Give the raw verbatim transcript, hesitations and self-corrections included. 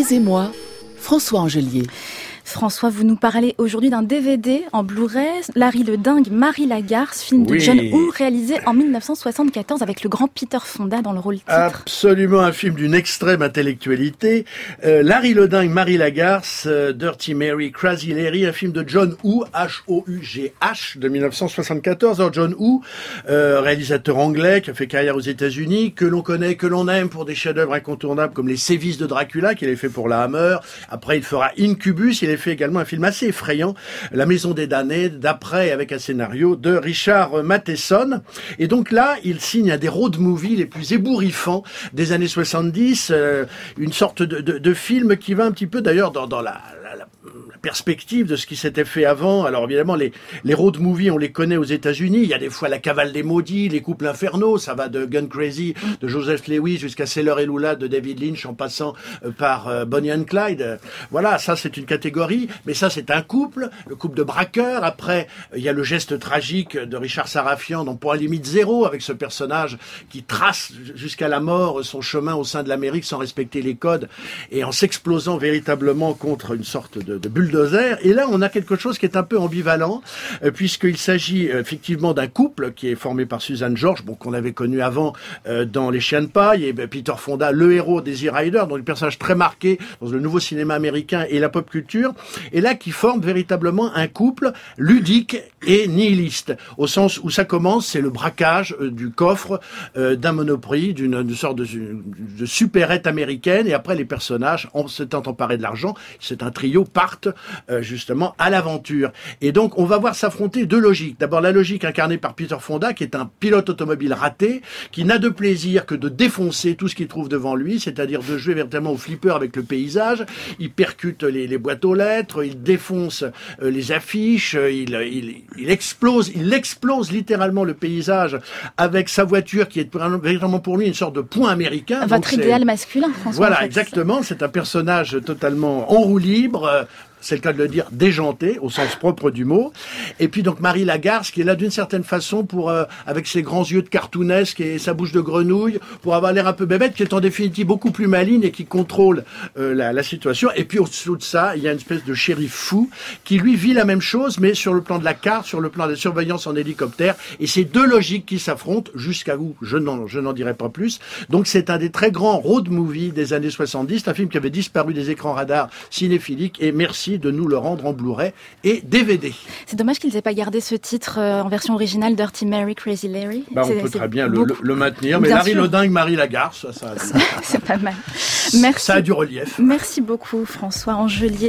Louise et moi, François Angelier. François, vous nous parlez aujourd'hui d'un D V D en Blu-ray, Larry le Dingue, Marie Lagarce, film de Oui. John Woo, réalisé en dix-neuf cent soixante-quatorze avec le grand Peter Fonda dans le rôle titre. Absolument un film d'une extrême intellectualité. Euh, Larry le Dingue, Marie Lagarce, euh, Dirty Mary, Crazy Larry, un film de John Woo, H O U G H, de dix-neuf cent soixante-quatorze. Alors John Woo, euh, réalisateur anglais qui a fait carrière aux États-Unis, que l'on connaît, que l'on aime pour des chefs-d'œuvre incontournables comme Les Sévices de Dracula, qu'il a fait pour la Hammer. Après, il fera Incubus. Il a fait également un film assez effrayant, La Maison des damnés, d'après avec un scénario de Richard Matheson. Et donc là, il signe un des road movies les plus ébouriffants des années soixante-dix, euh, une sorte de, de, de film qui va un petit peu d'ailleurs dans, dans la, la, la perspective de ce qui s'était fait avant. Alors évidemment, les, les road movies, on les connaît aux États-Unis. Il y a des fois La Cavale des Maudits, Les Couples Infernaux, ça va de Gun Crazy de Joseph Lewis jusqu'à Sailor et Lula de David Lynch, en passant euh, par euh, Bonnie and Clyde. Euh, voilà, ça c'est une catégorie, mais ça c'est un couple, le couple de braqueurs. Après, il euh, y a le geste tragique de Richard Sarafian dans Point Limite Zéro, avec ce personnage qui trace jusqu'à la mort son chemin au sein de l'Amérique sans respecter les codes et en s'explosant véritablement contre une sorte de, de bulldozer. Et là, on a quelque chose qui est un peu ambivalent, euh, puisqu'il s'agit euh, effectivement d'un couple qui est formé par Suzanne George, bon, qu'on avait connu avant euh, dans Les Chiens de Paille, et ben, Peter Fonda, le héros d'Easy Rider, donc un personnage très marqué dans le nouveau cinéma américain et la pop culture, et là qui forme véritablement un couple ludique et nihiliste, au sens où ça commence, c'est le braquage euh, du coffre euh, d'un Monoprix, d'une, d'une sorte de, de supérette américaine, et après les personnages, en s'étant emparés de l'argent, c'est un trio, partent Euh, justement à l'aventure. Et donc on va voir s'affronter deux logiques. D'abord la logique incarnée par Peter Fonda, qui est un pilote automobile raté, qui n'a de plaisir que de défoncer tout ce qu'il trouve devant lui, c'est-à-dire de jouer véritablement au flipper avec le paysage. Il percute les, les boîtes aux lettres, il défonce euh, les affiches, il, il, il explose, il explose littéralement le paysage avec sa voiture qui est véritablement pour lui une sorte de point américain. Votre idéal masculin, François. Voilà, en fait, exactement. C'est un personnage totalement en roue libre. Euh, c'est le cas de le dire, déjanté, au sens propre du mot. Et puis donc Marie Lagarce, qui est là d'une certaine façon pour, euh, avec ses grands yeux de cartoonesque et sa bouche de grenouille, pour avoir l'air un peu bébête, qui est en définitive beaucoup plus maligne et qui contrôle euh, la, la situation. Et puis au-dessous de ça, il y a une espèce de shérif fou qui lui vit la même chose, mais sur le plan de la carte, sur le plan de la surveillance en hélicoptère. Et c'est deux logiques qui s'affrontent jusqu'à où je n'en, je n'en dirai pas plus. Donc c'est un des très grands road movies des années soixante-dix, un film qui avait disparu des écrans radars cinéphiliques. Et merci de nous le rendre en Blu-ray et D V D. C'est dommage qu'ils aient pas gardé ce titre euh, en version originale, Dirty Mary, Crazy Larry. Bah, on c'est, peut c'est très bien le, beaucoup... le, le maintenir, mais Bien Larry sûr. le Dingue, Marie Lagarce, ça, ça, c'est pas mal. Merci. Ça a du relief. Merci beaucoup, François Angelier.